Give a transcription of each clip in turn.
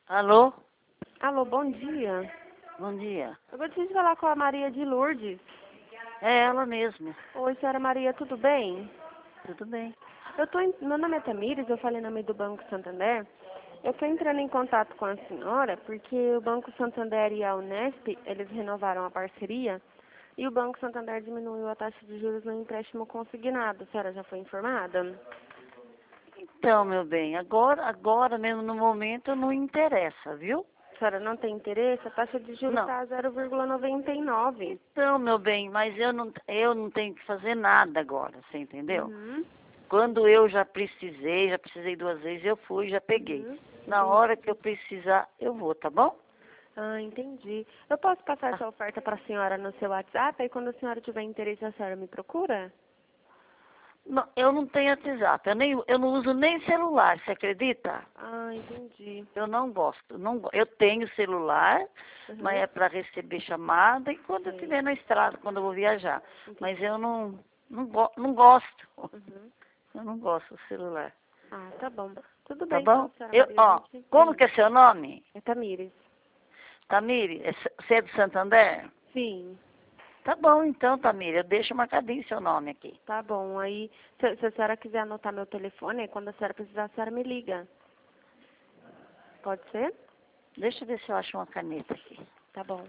Alô? Alô, bom dia. Bom dia. Eu gostaria de falar com a Maria de Lourdes. É ela mesma. Oi, senhora Maria, tudo bem? Tudo bem. Meu nome é Tamires, eu falei em nome do Banco Santander. Eu estou entrando em contato com a senhora porque o Banco Santander e a Unesp, eles renovaram a parceria e o Banco Santander diminuiu a taxa de juros no empréstimo consignado. A senhora já foi informada? Então, meu bem, agora mesmo no momento não interessa, viu? A senhora não tem interesse? A taxa de juros Não. está a 0,99. Então, meu bem, mas eu não tenho que fazer nada agora, você entendeu? Uhum. Quando eu já precisei 2 vezes, eu fui, já peguei. Uhum. Na Entendi. hora que eu precisar, eu vou, tá bom? Ah, entendi. Eu posso passar Ah, essa oferta para a senhora no seu WhatsApp, aí quando a senhora tiver interesse, a senhora me procura? não, eu não tenho WhatsApp, eu não uso nem celular, você acredita? Ah, entendi. Eu não gosto. Eu tenho celular, mas Uhum. é para receber chamada e quando eu Sei. estiver na estrada, quando eu vou viajar. Mas Entendi. eu não gosto. Uhum. Eu não gosto do celular. Ah, tá bom. Tudo Tá bem, bom? então, senhora Maria, a gente... Como que é seu nome? É Tamires. Tamiri? Você é do Santander? Sim, Tá bom então, Tamiri. Eu deixo marcadinho seu nome aqui. tá bom. Aí, se a senhora quiser anotar meu telefone, aí quando a senhora precisar, a senhora me liga. Pode ser? Deixa eu ver se eu acho uma caneta aqui. Tá bom.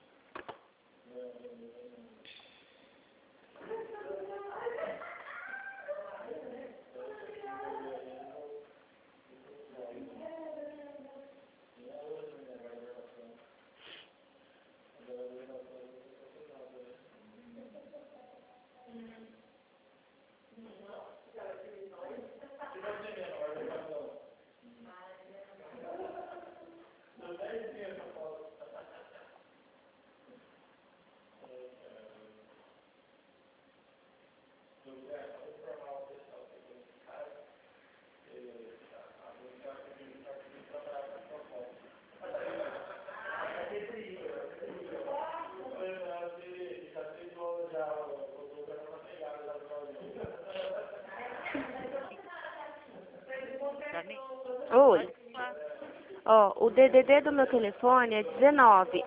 Tamiri? Oi. Ó, o DDD do meu telefone é 19.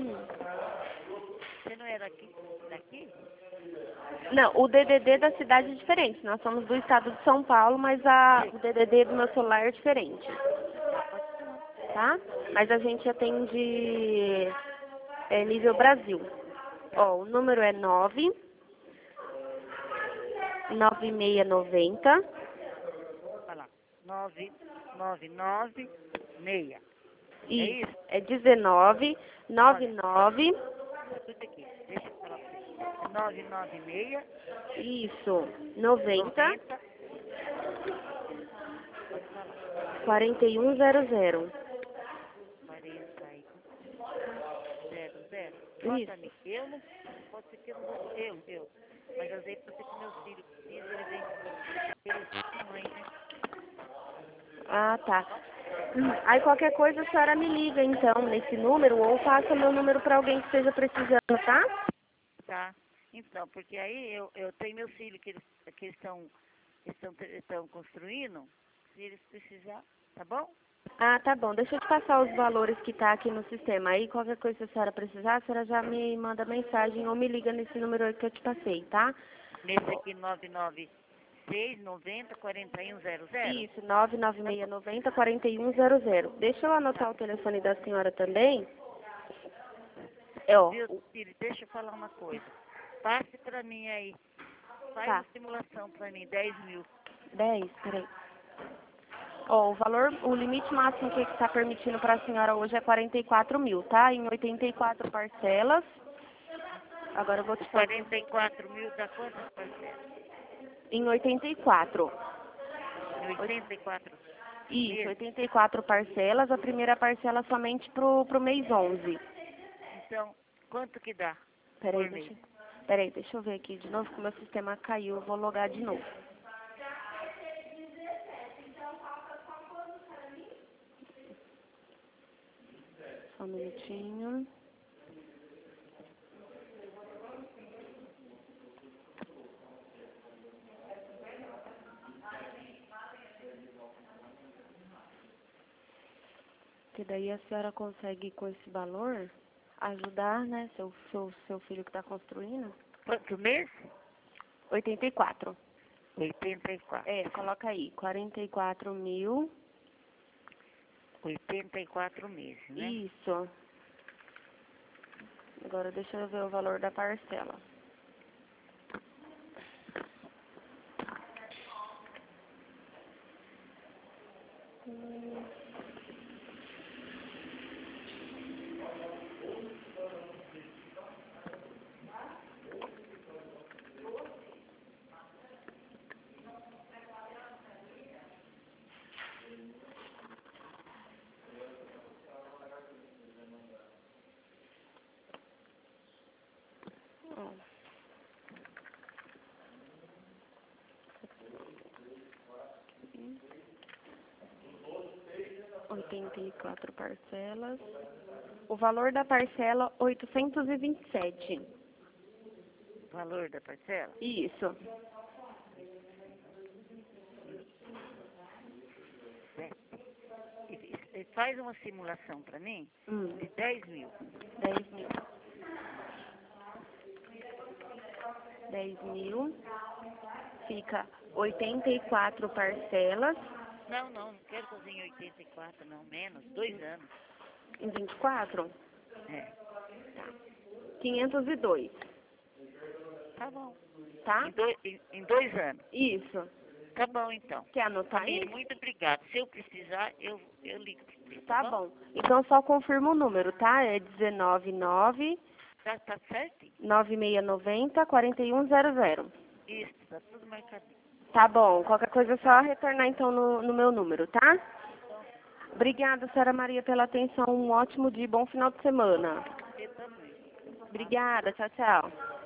Você não é daqui? Daqui? Não, o DDD da cidade é diferente. Nós somos do estado de São Paulo, mas o DDD do meu celular é diferente, Tá, pode falar. tá? Mas a gente atende nível Brasil. Tá. Ó, o número é 9690. Vai lá. 9996. É Isso, isso? é 19 Olha, 99. escuta aqui. Deixa eu falar pra você. É 996 Isso, 90 90. Pode falar. 4100. 4100. Ó, Isso. Tami, eu não. Pode ser que eu não vou. Eu. Mas às vezes pode ser que meu filho precisa, ele vem pelo mãe, né? Ah, tá. Aí qualquer coisa a senhora me liga então nesse número ou passa meu número para alguém que esteja precisando, tá? Tá? Então, porque aí eu tenho meus filhos que eles estão construindo, se eles precisar, tá bom? Ah, tá bom. Deixa eu te passar os valores que tá aqui no sistema. Aí qualquer coisa se a senhora precisar, a senhora já me manda mensagem ou me liga nesse número aí que eu te passei, tá? Nesse aqui 996 90 4100. Isso, Tá bom. 99690 4100. Deixa eu anotar Tá. o telefone da senhora também. É, ó, Viu, filho, deixa eu falar uma coisa. Passe pra mim aí. Faz tá, uma simulação pra mim, 10.000. 10, peraí. Ó, o limite máximo que está permitindo para a senhora hoje é 44 mil, tá? Em 84 parcelas. Agora eu vou O te fazer 44.000 dá quantas parcelas? em 84. Em Oit- 84 Isso, meses? 84 parcelas. A primeira parcela somente pro mês 11. Então, quanto que dá Peraí, por mês? deixa eu ver aqui de novo que o meu sistema caiu. Eu vou logar de novo. Só um minutinho. porque daí a senhora consegue, com esse valor, ajudar, né, seu filho que está construindo. Quanto mês? 84. 84. É, coloca aí, 44 mil. 84 meses, né? Isso. Agora deixa eu ver o valor da parcela. Ó. 84 parcelas. O valor da parcela, 827. Valor da parcela? Isso. E faz uma simulação para mim de 10 mil. 10 mil. 10 mil. Fica 84 parcelas. Não quero fazer em 84, não, menos, 2 anos. Em 24? É, 502. tá bom. Tá? Em 2 anos. Isso. Tá bom, então. Quer anotar aí? Família, muito obrigado. Se eu precisar, eu ligo pra você, Tá bom. Então só confirma o número, tá? É 199 Tá certo? 9690 4100. Isso, tá tudo marcadinho. Tá bom. Qualquer coisa é só retornar então no meu número, tá? Obrigada, senhora Maria, pela atenção. Um ótimo dia e bom final de semana. Você também. Obrigada. Tchau, tchau.